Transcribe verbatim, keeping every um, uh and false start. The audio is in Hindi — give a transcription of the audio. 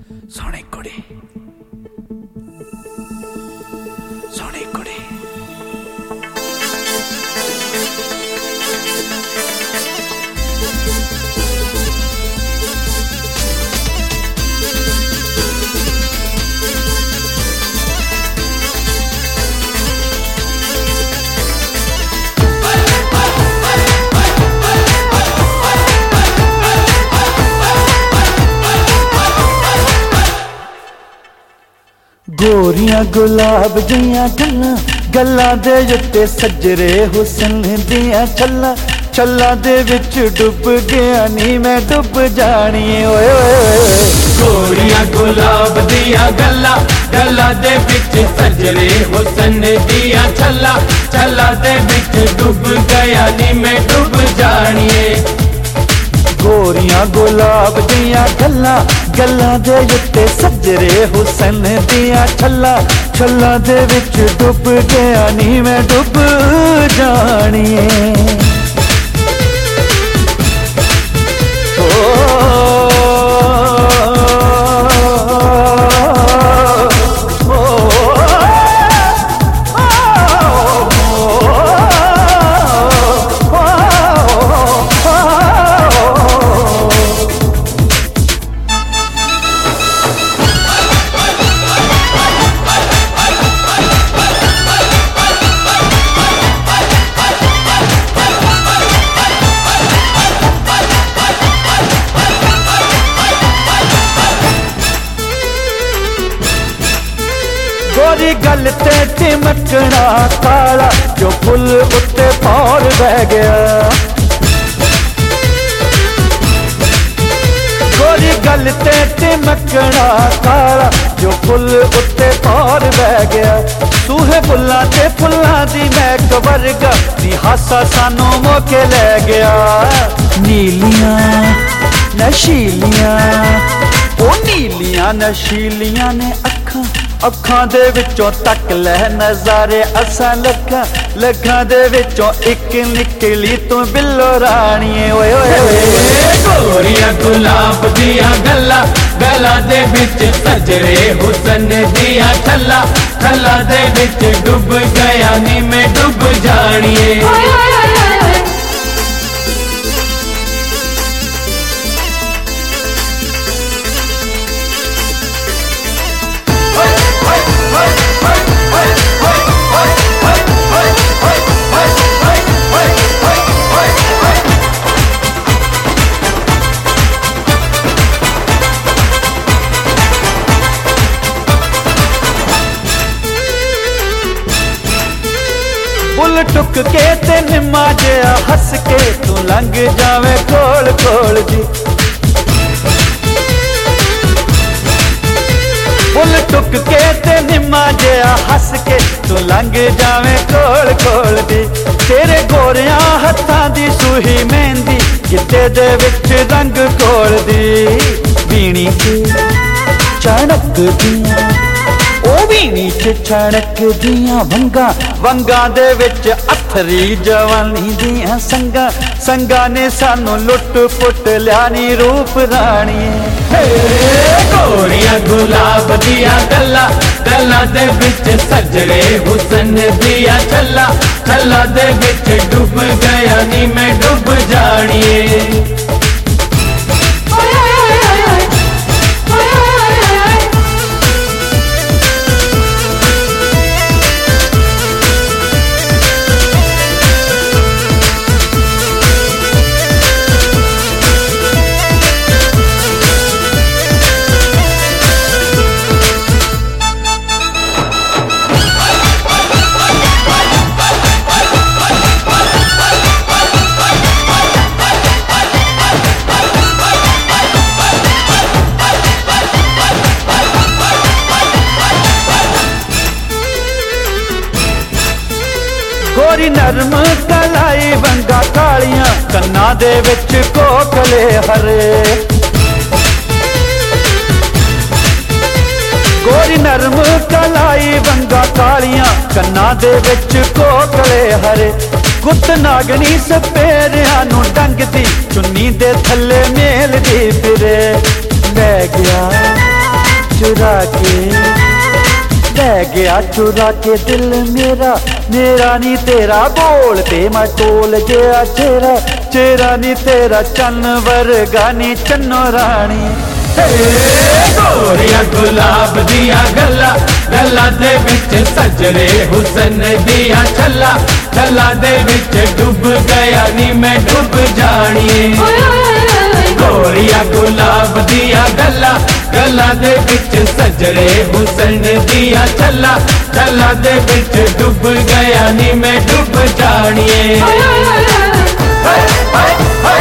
सोहनी कुड़ी सोहनी कुड़ी गोरियां गुलाब दियां गल्लां गल्लां दे उत्ते सजरे हुसन दियां छल्लां छल्लां दे विच डुब गया नी मैं डुब जानी ओए ओए। गोरियां गुलाब दियां गल्लां गल्लां दे विच सजरे हुसन दियां छल्लां छल्लां दे विच डुब गया नी मैं डुब जानिए। गोरियां गुलाब दियां गल्लां गल्लां दे उत्ते सजरे हुसन दियां छल्लां छल्लां दे विच डुब गया नी मैं डुब जानिए। गोरी गल ते चिमकना काला जो फुल उत्ते पौर बह गया। गोरी गल ते चिमकना काला जो फुल उत्ते पौर बह गया। सूहे फुल्लां ते फुल्लां दी महक वर्गा नी हासा सानू मौके लै गया। नीलियां नशीलियां ओ नीलियां नशीलियां ने अखां अखां दे विचों तक लै नज़ारे असां लखां लखां दे विचों एक निकली तू बिल्लो राणीए ओए ओए। गोरियां गुलाब दियां गल्लां गल्लां दे विच सजरे हुसन दियां छल्लां छल्लां दे विच डुब गया नी मैं डुब जानिए। बुल टुक के ते निम्मा जिहा हस के तू लंघ जावे कोल कोल जी। बुल टुक के ते निम्मा जिहा हस के तू लंघ जावे कोल कोल जी। तेरे गोरियां हत्थां दी सूही मेहंदी गिद्दे दे विच रंग कोल दी। बीणी च चणक दियां ओ बीणी च चणक दियां वंगा वंगा दे विच अथरी जवानी दियां संगा संगा ने सानू लुट पुट लिया नी रूप राणीए। गोरियां गुलाब दियां गल्लां गल्लां दे विच सजरे हुसन दियां छल्लां छल्लां दे विच डुब गया नी मैं डुब जानिए। गोरी नरम कलाई वंगा कालियां कन्ना दे विच कोकले हरे। गोरी नरम कलाई वंगा कालियां कन्ना दे विच कोकले हरे। गुत नागनी सपेरियां नू डंगदी चुन्नी दे थल्ले मेल दी फिरे। लै गया चुरा के ले गया चुरा के दिल मेरा मेरा नी तेरा बोल ते मैं टोल गया चेहरा चेहरा नी तेरा चन्न वर्गा नी चन्नो रानी गोरिया गुलाब दिया गला गला दे विच सजरे हुसन दिया छला छला दे विच डूब गया नी मैं डूब जानी गोरिया गुलाब दिया गला गला दे विच सजरे हुसन दिया छला छला दे विच डूब गया नी मैं डूब जानी